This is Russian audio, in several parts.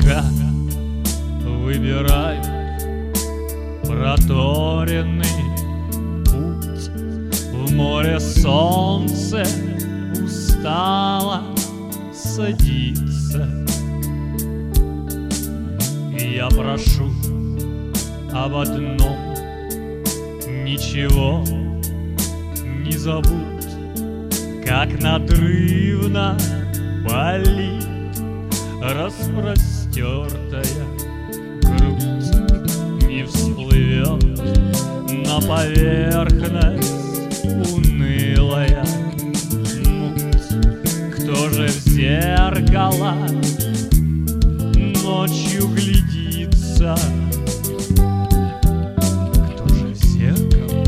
облака выбирают проторенный путь. В море солнце устало садится. И я прошу об одном: ничего не забудь, как надрывно болит распростертая грудь. Не всплывет на поверхность унылая муть. Кто же в зеркало ночью глядится? Кто же в зеркало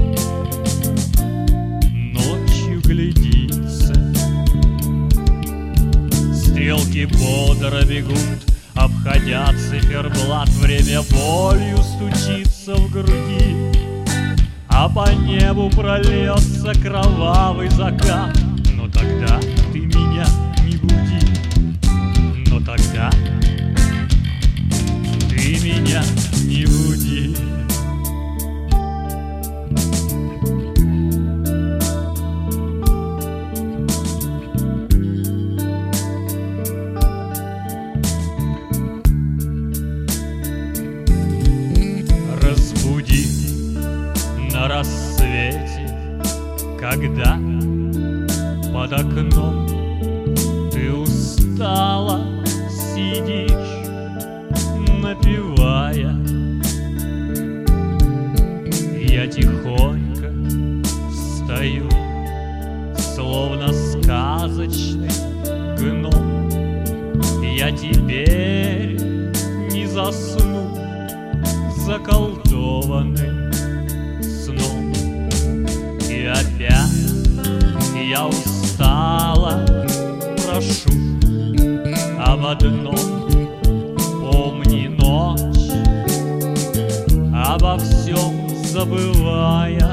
ночью глядится? Стрелки бодро бегут, обходя циферблат. Время болью стучится в груди, а по небу прольется кровавый закат. Но тогда ты меня не буди, но тогда ты меня не буди. Разбуди на рассвете, когда под окном ты устала сидишь, напевая. Я тихонько встаю, словно сказочный гном. Я теперь не засну заколдованным сном. И опять я устала прошу об одном: помни ночь, обо всем забывая.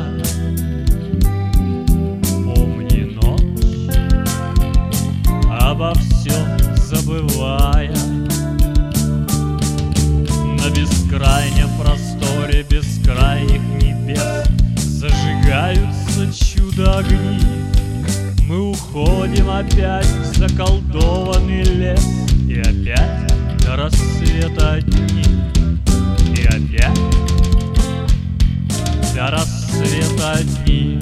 Помни ночь, обо всем забывая. На бескрайнем просторе бескрайних небес зажигаются чудо-огни. Мы уходим опять в заколдованный лес, и опять до рассвета одни, и опять до рассвета одни.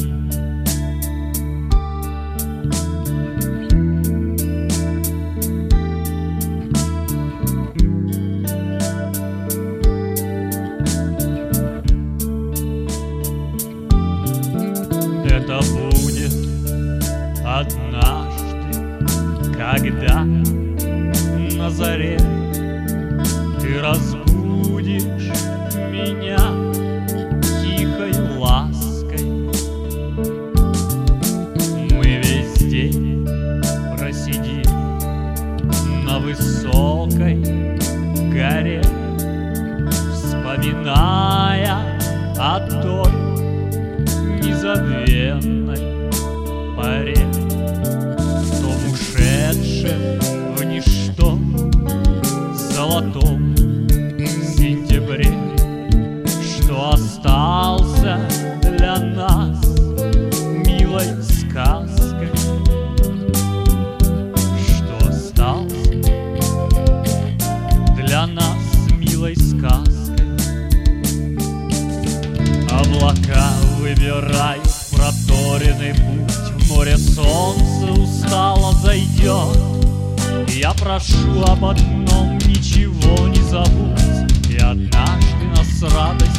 Это будет однажды, когда на заре ты разбудишь меня тихой лаской. Мы весь день просидим на высокой горе, вспоминая о той незабвенной поре, в том ушедшем в ничто золотом сентябре, что остался для нас милой сказкой, что остался для нас милой сказкой. Облака выбирают проторенный путь, в море солнце устало зайдет. Я прошу об одном: ничего не забудь, и однажды нас радость